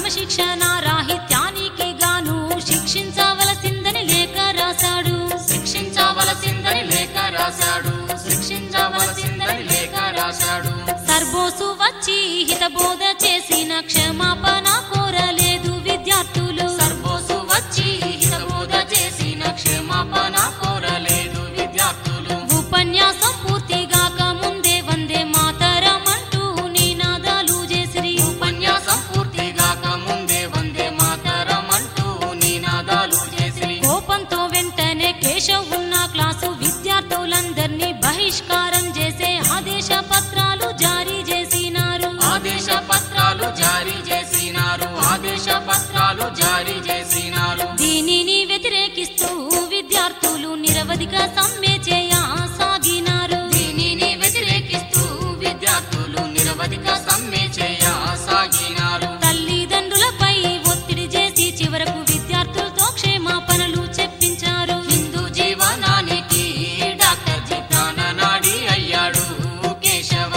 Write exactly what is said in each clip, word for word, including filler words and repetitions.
క్రమశిక్షణ రాహిత్యానికి గాను శిక్షించవలసిందని లేఖ రాశాడు శిక్షించవలసిందని లేఖ రాశాడు శిక్షించవలసిందని లేఖ రాశాడు సర్బోసు వచ్చి హితబోధ చేసిన క్షమాపణ కోరలేదు విద్యార్థులు సర్బోసు వచ్చి హితబోధ చేసిన క్షమాపణ కోరలేదు విద్యార్థులు ఉపన్యాసం పూర్తిగాక ముందే వందే మాతరం అంటూ నినాదాలు చేసిరి ఉపన్యాసం పూర్తిగాక ముందే వందే మాతరం అంటూ నినాదాలు చేసిరి కోపంతో వెంటనే కేశవ్ ఉన్న క్లాసు విద్యార్థులందరినీ బహిష్కారం చేసే ఆదేశ పత్రాలు జారీ చేసినారు ఆదేశ పత్రాలు జారీ చేసినారు ఆదేశ పత్రాలు జారీ చేసినారు దీనిని వ్యతిరేకిస్తూ విద్యార్థులు నిరవధిక సమ్మె చేయసాగినారు దీనిని వ్యతిరేకిస్తూ విద్యార్థులు నిరవధిక సమ్మె చేయసాగినారు తల్లిదండ్రులపై ఒత్తిడి చేసి చివరకు విద్యార్థులతో క్షేమాపణలు చెప్పించారు హిందూ జీవనానికి డాక్టర్ జీ ప్రాణనాడి అయ్యాడు కేశవ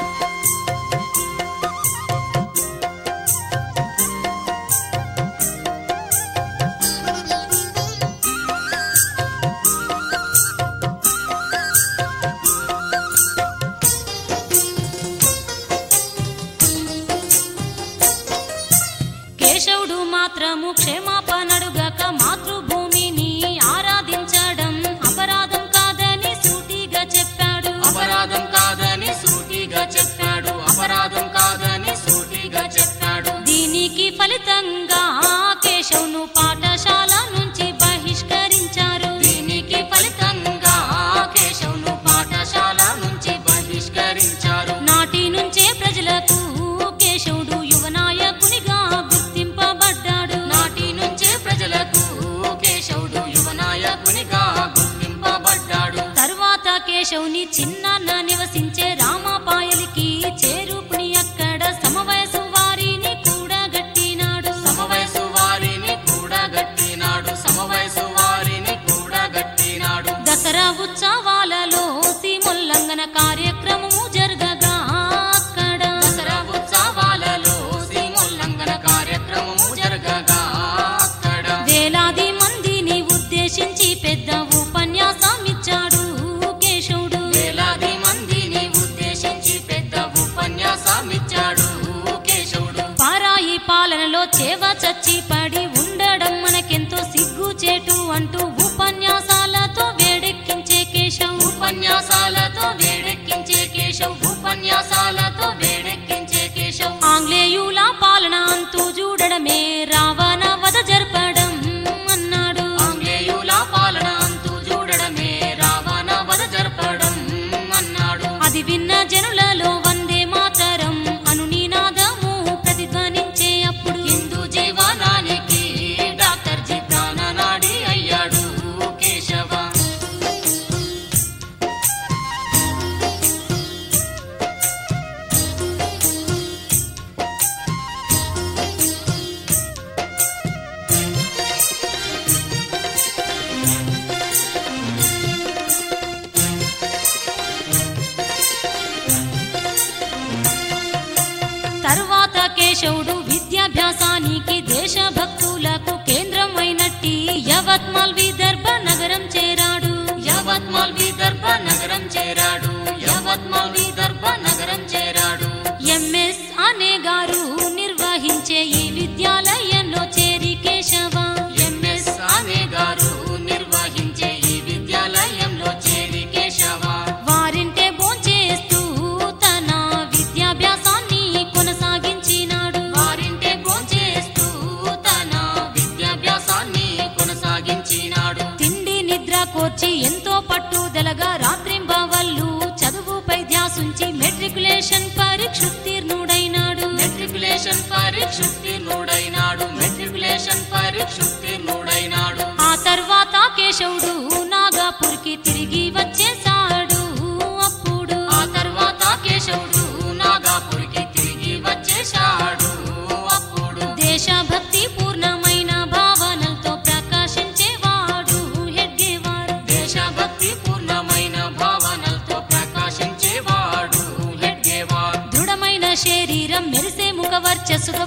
కేశవుడు మాత్రము క్షమాపణడుగక మాతృభూమిని ఆరాధించడం అపరాధం కాదని సూటిగా చెప్పాడు అపరాధం కాదని సూటిగా చెప్పాడు అపరాధం కాదని సూటిగా చెప్పాడు దీనికి ఫలితంగా కేశవును పాఠశాల నుంచి బహిష్కరించారు దీనికి ఫలితంగా కేశవును పాఠశాల నుంచి బహిష్కరించారు నాటి నుంచే ప్రజలకు కేశవుడు యువ నాయకునిగా గుర్తింపబడ్డాడు నాటి నుంచే ప్రజలకు కేశవుడు యువ నాయకునిగా గుర్తింపబడ్డాడు తరువాత కేశవుని చిన్నాన్న నివసించే రామాపాయలికి చేరుకుని అక్కడ సమవయసు వారిని కూడా గట్టినాడు సమవయసు వారిని కూడా గట్టినాడు సమవయసు వారిని కూడా గట్టినాడు దసరా ఉత్సవాలలో సీమోల్లంఘన కార్యక్రమము జరగగా అక్కడ దసరా ఉత్సవాలలో సీమోల్లంఘన కార్యక్రమము జరగగా అక్కడ వేలాది మందిని ఉద్దేశించి పెద్ద ఉపన్యాసం ఇచ్చాడు కేశవుడు వేలాది మందిని ఉద్దేశించి పెద్ద ఉపన్యాసం ఇచ్చాడు కేశవుడు పారాయి పాలనలో చేవ చచ్చి పడి ఉండడం మనకెంతో సిగ్గుచేటు అంటూ ఉపన్యాసాలతో వేడెక్కించే కేశవ్ ఉపన్యాసాలతో వేడెక్కించే కేశవ్ ఉపన్యాసాలతో వేడెక్కించే కేశవ్ ఆంగ్లేయుల పాలన అంతూ చూడడమే రావణ వధ జరపడం అన్నాడు ఆంగ్లేయుల పాలన అంతూ చూడడమే రావణ వధ జరపడం అన్నాడు అది విన్న జనులలో వందే మాతరం అను నినాదము ప్రతిధ్వనించే అప్పుడు హిందూ జీవనానికి డాక్టర్ జీ ప్రాణనాడి అయ్యాడు కేశవ తరువాత కేశవుడు విద్యాభ్యాసానికి దేశభక్తులకు కేంద్రమైనట్టి యవత్మాల్ విదర్భ నగరం చేరాడు యవత్మాల్ విదర్భ నగరం చేరాడు యవత్మాల్ విదర్భ నగరం చేరాడు ఎంఎస్ అనే గారు నిర్వహించే ఈ విద్యాలయంలో చేరి కేశవ ఎంఎస్ అనే గారు నిర్వహించే ఈ విద్యాలయంలో చేరి కేశవ వారింటే భోంచేస్తూ తన విద్యాభ్యాసాన్ని కొనసాగించినాడు వారింటే భోంచేస్తూ తన విద్యాభ్యాసాన్ని కొనసాగించినాడు తిండి నిద్ర కోర్చి ఎంతో పట్టుదలగా రాత్రింబవళ్ళు చదువుపై ధ్యాసుంచి మెట్రికులేషన్ పరీక్షుత్తీర్ణుడైనాడు మెట్రికులేషన్ పరీక్షుత్తీర్ణుడైనాడు మెట్రికులేషన్ పరీక్షుత్తీర్ణుడైనాడు ఆ తర్వాత కేశవుడు నాగపూర్కి తిరిగి వచ్చేశాడు అప్పుడు ఆ తర్వాత కేశవుడు నాగపూర్కి తిరిగి వచ్చేశాడు అప్పుడు దేశభక్తి పూర్ణమైన భావనలతో ప్రకాశించేవాడు హెడ్గేవార్ దేశభక్తి పూర్ణమైన భావనలతో ప్రకాశించేవాడు హెడ్గేవార్ దృఢమైన శరీరం మెరిసే ముఖ వర్చస్సుతో ప్రకాశ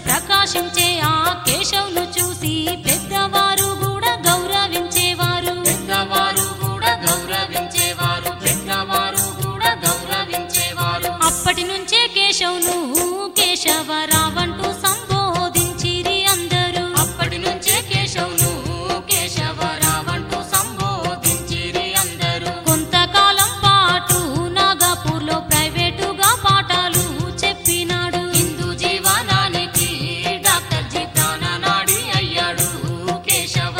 సంతోషించే ఆ కేశవును చూసి పెద్దవారు కూడా గౌరవించేవారు పెద్దవారు కూడా గౌరవించేవారు పెద్దవారు కూడా గౌరవించేవారు అప్పటి నుంచే కేశవును కేశవరావంటూ సంబోధించిరి అందరూ అప్పటి నుంచే కేశవును కేశవరావంటూ సంబోధించిరి అందరూ కొంతకాలం పాటు నాగపూర్లో ప్రైవేటుగా పాఠాలు చెప్పినాడు హిందూ జీవనానికి డాక్టర్ జీ ప్రాణనాడి అయ్యాడు కేశవ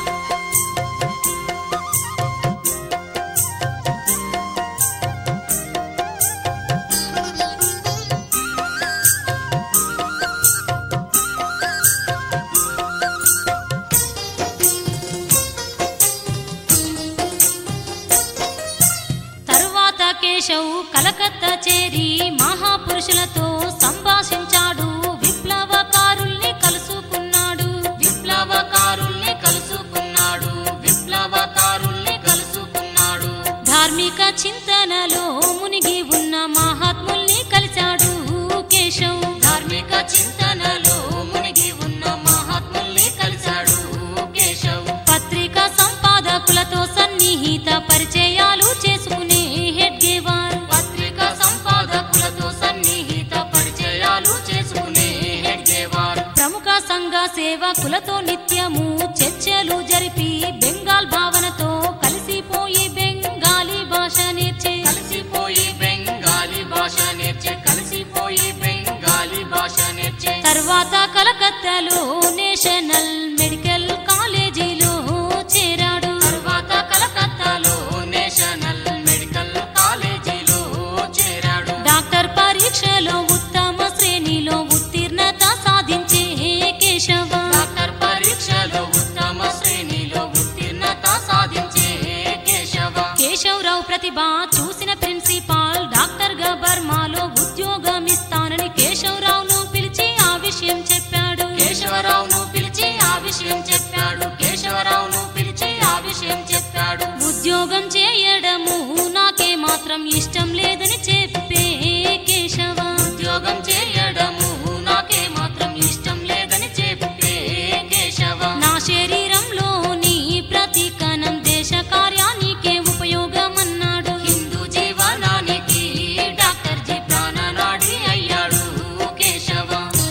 తరువాత కేశవ్ కలకత్తా చేరి మహాపురుషులతో సంభాషించాడు విప్లవకారుల్ని కలుసుకున్నాడు విప్లవకారుల్ని కలుసుకున్నాడు విప్లవకారుల్ని కలుసుకున్నాడు ధార్మిక చింతనలో మునిగి ఉన్న మహాత్ముల్ని కలిశాడు కేశవ్ ధార్మిక చింతనలో మునిగి ఉన్న మహాత్ముల్ని కలిశాడు కేశవ్ పత్రిక సంపాదకులతో సన్నిహిత పరిచయాలు చేసుకునే హెడ్గేవార్ పత్రిక సంపాదకులతో సన్నిహిత పరిచయాలు చేసుకునే హెడ్గేవార్ ప్రముఖ సంఘ సేవకులతో నిత్యము చర్చలు జరిపి బెంగాల్ భావనతో కలిసిపోయి బెంగాలీ భాష నేర్చే కలిసిపోయి బెంగాలీ భాష నేర్చే కలిసిపోయి బెంగాలీ భాష నేర్చే తర్వాత కలకత్తాలో నేషనల్ మెడికల్ కాలేజీలో చేరాడు తర్వాత కలకత్తాలో నేషనల్ మెడికల్ కాలేజీలో చేరాడు డాక్టర్ పరీక్షలో ఉత్తమ శ్రేణిలో ఉత్తీర్ణత సాధించే కేశవ డాక్టర్ పరీక్షలో ఉత్తమ శ్రేణిలో ఉత్తీర్ణత సాధించే కేశవ కేశవరావు ప్రతిభ చూసిన ప్రిన్సిపాల్ డాక్టర్ గా బర్మాలో ఉద్యోగం ఇస్తానని కేశవరావును పిలిచి ఆ విషయం చెప్పాడు కేశవరావును పిలిచి ఆ విషయం చెప్పాడు కేశవరావును పిలిచి ఆ విషయం చెప్పాడు ఉద్యోగం చేయడము నాకే మాత్రం ఇష్టం లేదని చెప్పే కేశవ ఉద్యోగం చేయడము నాకే మాత్రం ఇష్టం లేదని చెప్పే కేశవ నా శరీరంలోని ప్రతి కణం దేశ కార్యానికే ఉపయోగమన్నాడు హిందూ జీవనానికి డాక్టర్ జీ ప్రాణనాడి అయ్యాడు కేశవ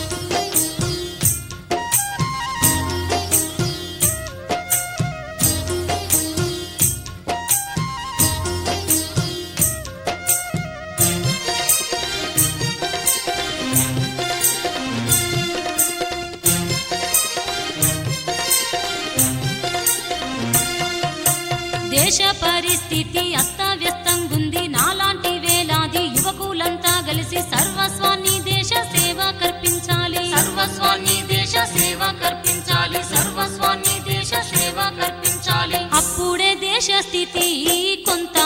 దేశ పరిస్థితి అస్తవ్యస్తంగుంది నాలాంటి వేలాది యువకులంతా కలిసి సర్వస్వాన్ని దేశ సేవ కల్పించాలి సర్వస్వాన్ని దేశ సేవ కల్పించాలి సర్వస్వాన్ని దేశ సేవ కల్పించాలి అప్పుడే దేశ స్థితి కొంత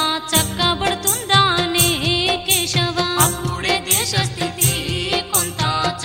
చక్కబడుతుందానే కేశవ అప్పుడే దేశ స్థితి కొంత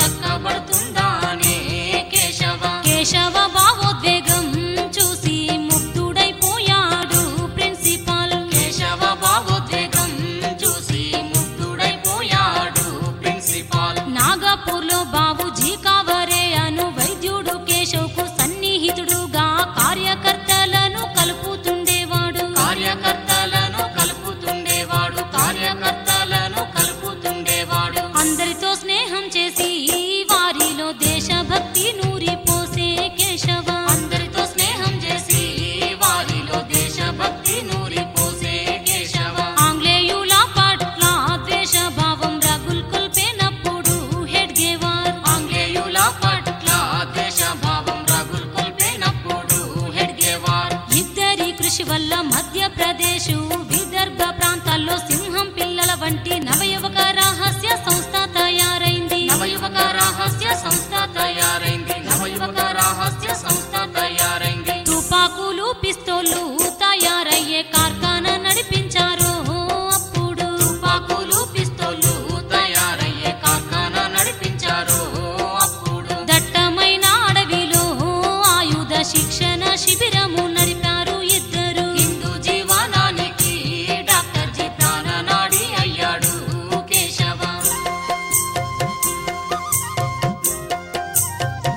చక్కబడుతుందానే కేశవ కేశవ భావోద్వేగం చూసి ముగ్ధుడైపోయాడు ప్రిన్సిపాల్ కేశవ భావోద్వేగం చూసి ముగ్ధుడైపోయాడు ప్రిన్సిపాల్ నాగపూర్లో బాబుజీ కావరే అను వైద్యుడు కేశవ్కు సన్నిహితుడుగా కార్యకర్తలను కలుపుతుండేవాడు కార్యకర్తలను కలుపుతుండేవాడు కార్యకర్తలను కలుపుతుండేవాడు అందరితో స్నేహం చేసి వారిలో దేశభక్తి నూరిపోసే కేశవ అందరితో స్నేహం చేసి వారిలో దేశభక్తి నూరిపోసే కేశవ ఆంగ్లేయుల పట్ల ద్వేష భావం రగుల్కొల్పేనప్పుడు హెడ్గేవార్ ఆంగ్లేయుల పట్ల దేశభావం రగుల్కొల్పేనప్పుడు హెడ్గేవార్ ఇద్దరి కృషి వల్ల మధ్యప్రదేశ్ విదర్భ ప్రాంతాల్లో సింహం పిల్లల వంటి నవయువక రహస్య సంస్థ తయారైంది నవయువక రహస్య సంస్థ తయారైంది నవయువక రహస్య సంస్థ తయారైంది తుపాకులు పిస్తోలు తయారయ్యే కార్ఖానా నడిపించారు అప్పుడు తుపాకులు పిస్తోలు తయారయ్యే కార్ఖానా నడిపించారు అప్పుడు దట్టమైన అడవిలో ఆయుధ శిక్షణ శిబిరము నడిపారు ఇద్దరు హిందూ జీవనానికి డాక్టర్ జీ ప్రాణనాడి అయ్యాడు కేశవ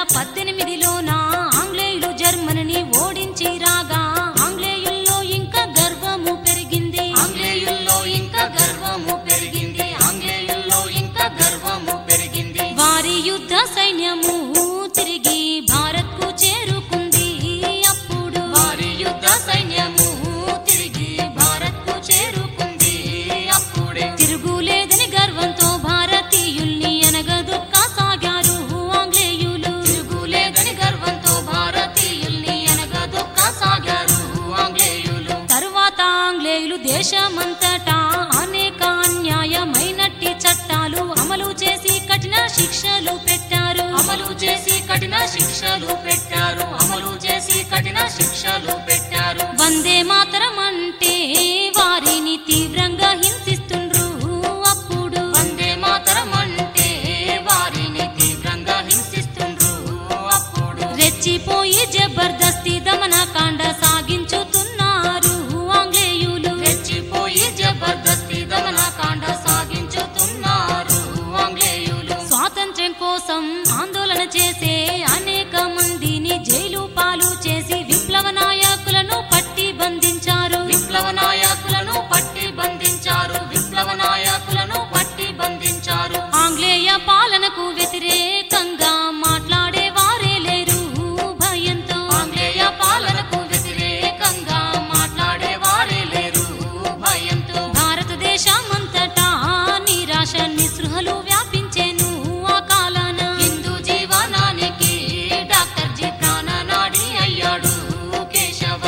పద్దెనిమిదిలోన ఆంగ్లేయులు జర్మనీని ఓడించి రాగా ఆంగ్లేయుల్లో ఇంకా గర్వము పెరిగింది ఆంగ్లేయుల్లో ఇంకా గర్వము పెరిగింది ఆంగ్లేయుల్లో ఇంకా గర్వము పెరిగింది వారి యుద్ధ సైన్యము తిరిగి భారత్కు చేరుకుంది అప్పుడు వారి యుద్ధ సైన్యము తిరిగి భారత్కు చేరుకుంది అప్పుడే తిరుగులేదని గర్వంతో భారతీయుల్ని అనగదొక్క సాగారు ఆంగ్లేయులు తిరుగులేదని గర్వంతో భారతీయుల్ని అనగదొక్క సాగారు ఆంగ్లేయులు తరువాత ఆంగ్లేయులు దేశమంతటా అనేక అన్యాయమైనట్టి చట్టాలు అమలు చేసి కఠిన శిక్షలు పెట్టారు అమలు చేసి కఠిన శిక్షలు పెట్టారు అమలు చేసి కఠిన శిక్షలు పెట్టారు వందే మాతరం అంటే వారిని తీవ్రంగా హింసిస్తుండ్రు అప్పుడు వందే మాతరం అంటే వారిని తీవ్రంగా హింసిస్తుండ్రు అప్పుడు రెచ్చిపోయి జబర్దస్తి దమనకాండ సాగించుతున్నారు ఆంగ్లేయులు రెచ్చిపోయి జబర్దస్తి దమనకాండ సాగించుతున్నారు ఆంగ్లేయులు స్వాతంత్ర్యం కోసం ఆందోళన చేసే అనేక మందిని జైలు పాలు చేసి విప్లవ నాయకులను పట్టి బంధించారు విప్లవ నాయకులను పట్టి బంధించారు విప్లవ నాయకులను పట్టి బంధించారు ఆంగ్లేయ పాలనకు వ్యతిరేకంగా మాట్లాడే వారే లేరు భయంతో ఆంగ్లేయ పాలనకు వ్యతిరేకంగా మాట్లాడే వారే లేరు భయంతో భారతదేశమంతటా నిరాశ నిస్పృహలు వ్యాపించేను ఆ కాలాన హిందూ జీవనానికి డాక్టర్ జీ ప్రాణనాడి అయ్యాడు కేశవ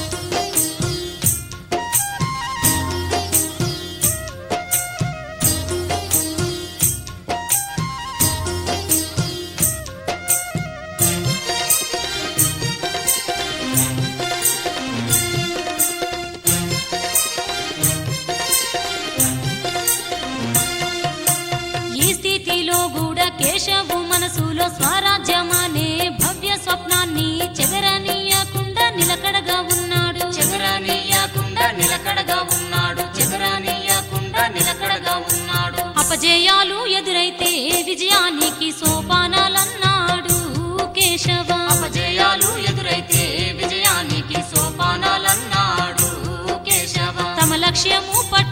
ఈ స్థితిలో కూడా కేశవు మనసులో స్వరాజ్యమనే భవ్య స్వప్నాన్ని చెదరనీయకుండా నిలకడగా ఉన్నాడు చెదరనీయకుండా నిలకడగా ఉన్నాడు చెదరనీయకుండా నిలకడగా ఉన్నాడు అపజయాలు ఎదురైతే విజయానికి సోపానాలన్నాడు కేశవ అపజయాలు ఎదురైతే విజయానికి సోపానాలన్నాడు కేశవ తమ లక్ష్యము పట్టు